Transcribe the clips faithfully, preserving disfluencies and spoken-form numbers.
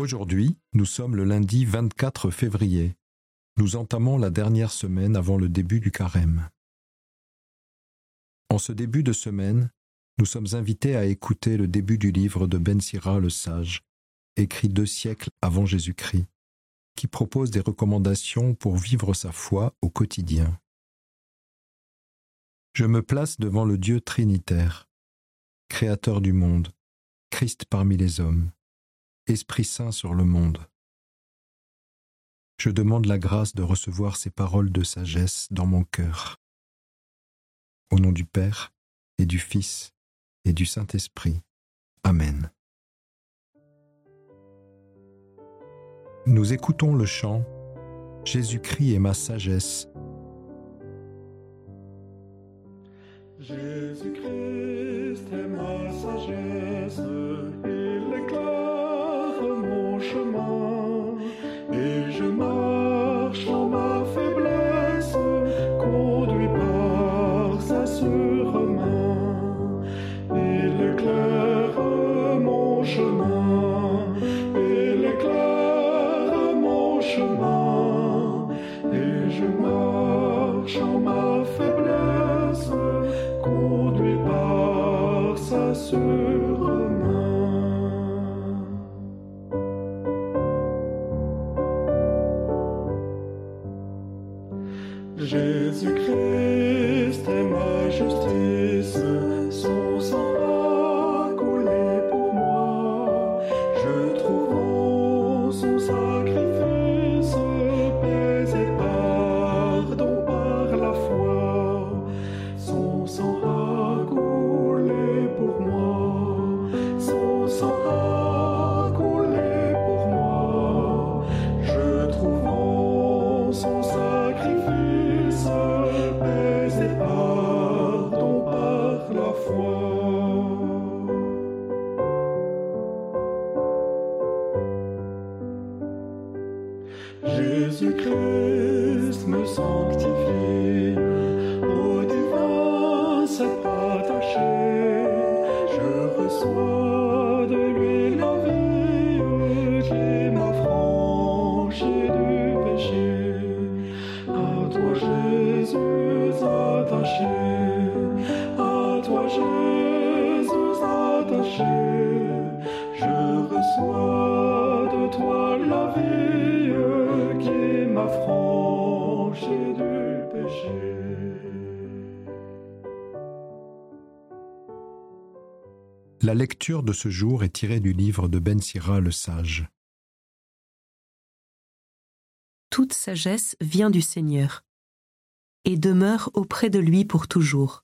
Aujourd'hui, nous sommes le lundi vingt-quatre février. Nous entamons la dernière semaine avant le début du carême. En ce début de semaine, nous sommes invités à écouter le début du livre de Ben Sira le Sage, écrit deux siècles avant Jésus-Christ, qui propose des recommandations pour vivre sa foi au quotidien. Je me place devant le Dieu trinitaire, Créateur du monde, Christ parmi les hommes, Esprit Saint sur le monde. Je demande la grâce de recevoir ces paroles de sagesse dans mon cœur. Au nom du Père, et du Fils, et du Saint-Esprit. Amen. Nous écoutons le chant « Jésus-Christ est ma sagesse ». Jésus-Christ est ma sagesse, il éclaire mon chemin, et je marche en ma faiblesse, conduit par sa sûre main. Il éclaire mon chemin, il éclaire mon chemin, et je marche en ma faiblesse, conduit par sa sûre main. Jésus-Christ est ma justice, son sang a coulé pour moi. Je trouve en son sacrifice paix et pardon par la foi. Son sang a coulé pour moi, son sang a coulé pour moi. Je trouve en son sacrifice paix et pardon par la foi. Jésus-Christ me sanctifie, au divin s'est attaché. Je reçois de lui la vie qui m'affranchit du péché. À toi Jésus attaché, à toi Jésus attaché, je reçois de toi la vie qui m'affranchit du péché. La lecture de ce jour est tirée du livre de Ben Sira le Sage. Toute sagesse vient du Seigneur et demeure auprès de lui pour toujours.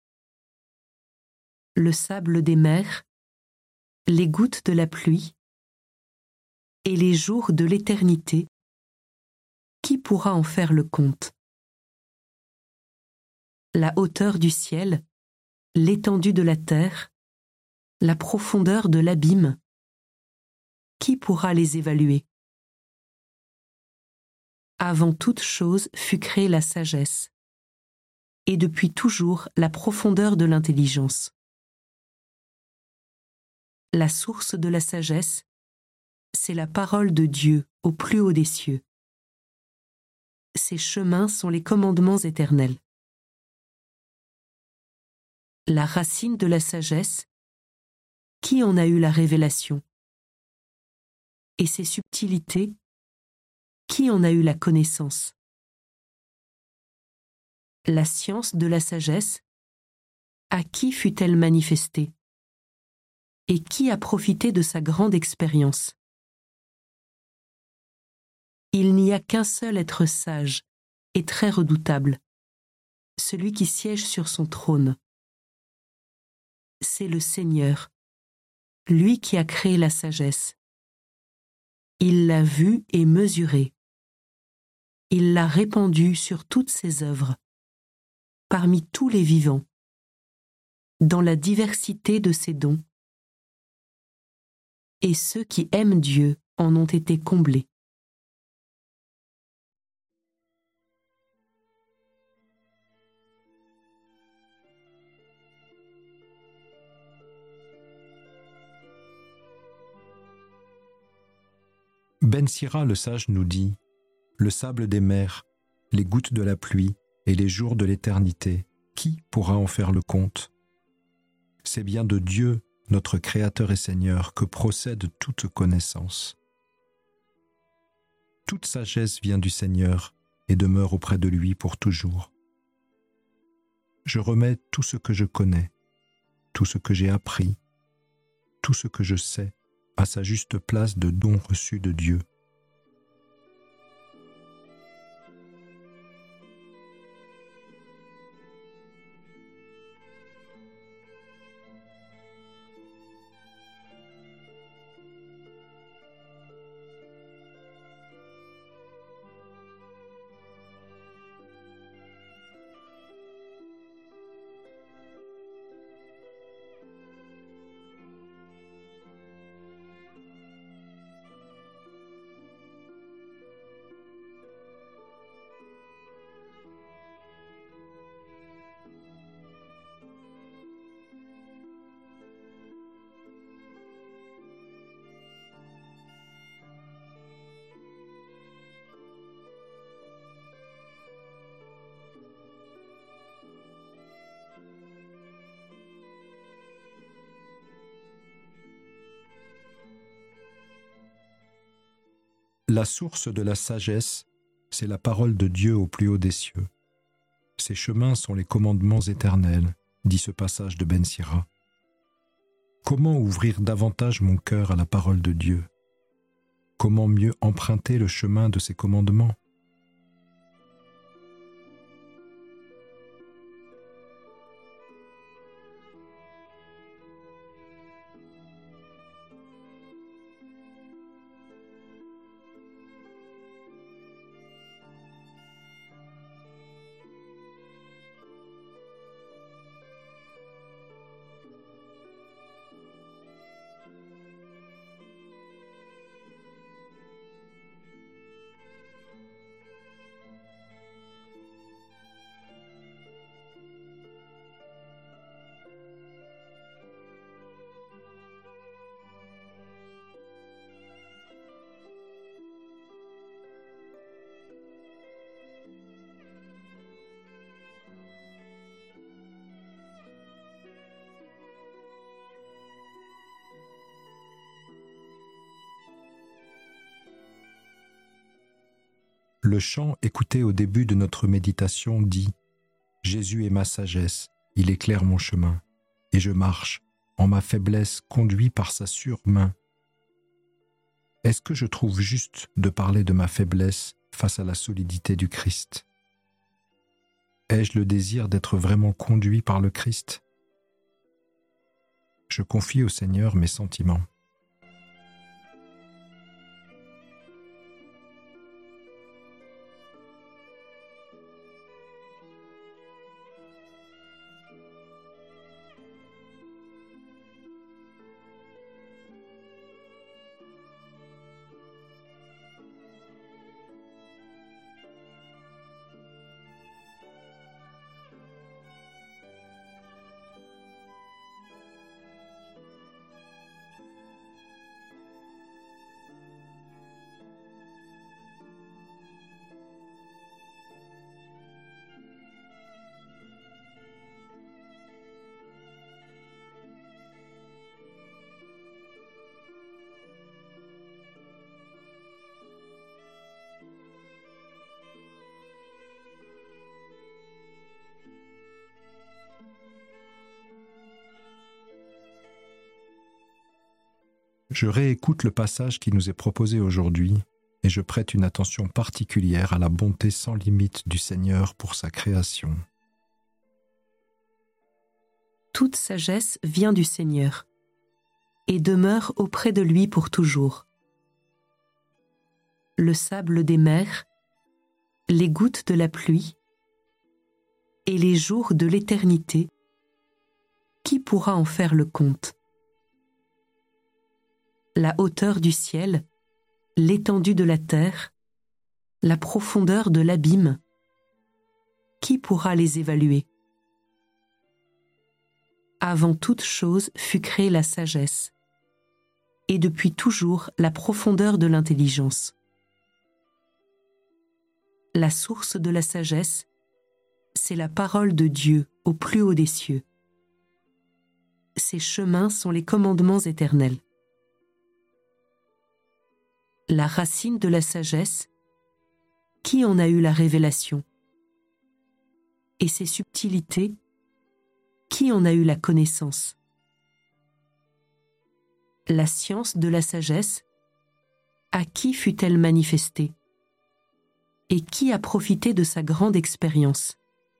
Le sable des mers, les gouttes de la pluie et les jours de l'éternité, qui pourra en faire le compte? La hauteur du ciel, l'étendue de la terre, la profondeur de l'abîme, qui pourra les évaluer? Avant toute chose fut créée la sagesse, et depuis toujours la profondeur de l'intelligence. La source de la sagesse, c'est la parole de Dieu au plus haut des cieux. Ses chemins sont les commandements éternels. La racine de la sagesse, qui en a eu la révélation? Et ses subtilités, qui en a eu la connaissance? La science de la sagesse, à qui fut-elle manifestée? Et qui a profité de sa grande expérience? Il n'y a qu'un seul être sage et très redoutable, celui qui siège sur son trône. C'est le Seigneur, lui qui a créé la sagesse. Il l'a vue et mesurée. Il l'a répandue sur toutes ses œuvres, parmi tous les vivants, dans la diversité de ses dons. Et ceux qui aiment Dieu en ont été comblés. Ben Sira le sage nous dit « Le sable des mers, les gouttes de la pluie et les jours de l'éternité, qui pourra en faire le compte ? C'est bien de Dieu, notre Créateur et Seigneur, que procède toute connaissance. Toute sagesse vient du Seigneur et demeure auprès de lui pour toujours. Je remets tout ce que je connais, tout ce que j'ai appris, tout ce que je sais à sa juste place de don reçu de Dieu. La source de la sagesse, c'est la parole de Dieu au plus haut des cieux. Ses chemins sont les commandements éternels, dit ce passage de Ben Sira. Comment ouvrir davantage mon cœur à la parole de Dieu ? Comment mieux emprunter le chemin de ses commandements ? Le chant écouté au début de notre méditation dit « Jésus est ma sagesse, il éclaire mon chemin, et je marche, en ma faiblesse, conduit par sa sûre main. » Est-ce que je trouve juste de parler de ma faiblesse face à la solidité du Christ ? Ai-je le désir d'être vraiment conduit par le Christ ? Je confie au Seigneur mes sentiments. Je réécoute le passage qui nous est proposé aujourd'hui et je prête une attention particulière à la bonté sans limite du Seigneur pour sa création. Toute sagesse vient du Seigneur et demeure auprès de lui pour toujours. Le sable des mers, les gouttes de la pluie et les jours de l'éternité, qui pourra en faire le compte ? La hauteur du ciel, l'étendue de la terre, la profondeur de l'abîme, qui pourra les évaluer ? Avant toute chose fut créée la sagesse. et depuis toujours la profondeur de l'intelligence. La source de la sagesse, c'est la parole de Dieu au plus haut des cieux. Ses chemins sont les commandements éternels. La racine de la sagesse, qui en a eu la révélation? Et ses subtilités, qui en a eu la connaissance? La science de la sagesse, à qui fut-elle manifestée? Et qui a profité de sa grande expérience?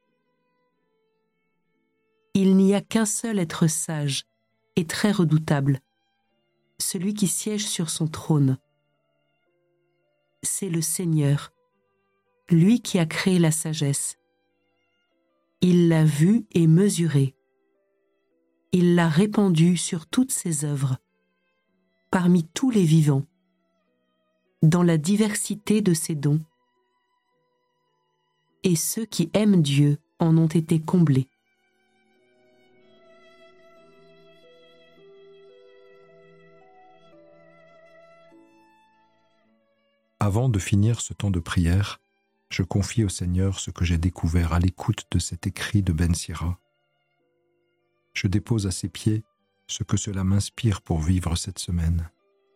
Il n'y a qu'un seul être sage et très redoutable, celui qui siège sur son trône. C'est le Seigneur, lui qui a créé la sagesse. Il l'a vue et mesurée. Il l'a répandue sur toutes ses œuvres, parmi tous les vivants, dans la diversité de ses dons. Et ceux qui aiment Dieu en ont été comblés. Avant de finir ce temps de prière, je confie au Seigneur ce que j'ai découvert à l'écoute de cet écrit de Ben Sira. Je dépose à ses pieds ce que cela m'inspire pour vivre cette semaine.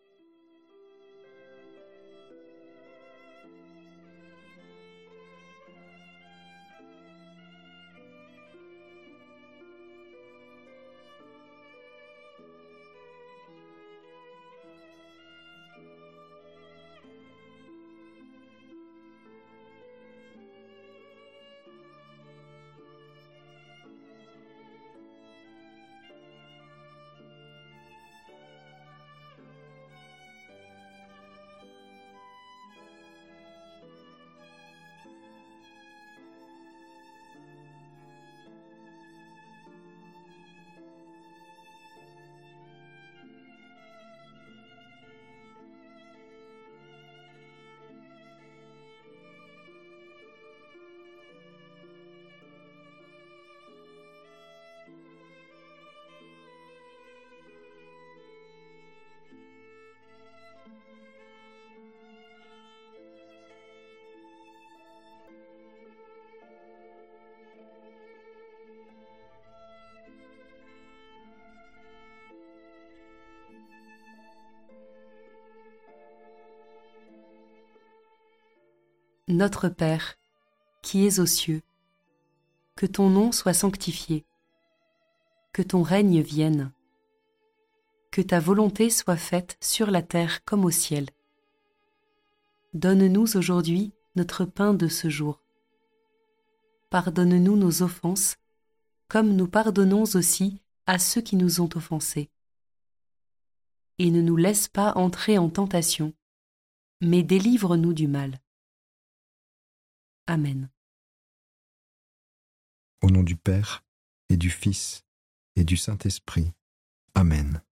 Notre Père, qui es aux cieux, que ton nom soit sanctifié, que ton règne vienne, que ta volonté soit faite sur la terre comme au ciel. Donne-nous aujourd'hui notre pain de ce jour. Pardonne-nous nos offenses, comme nous pardonnons aussi à ceux qui nous ont offensés. Et ne nous laisse pas entrer en tentation, mais délivre-nous du mal. Amen. Au nom du Père, et du Fils, et du Saint-Esprit. Amen.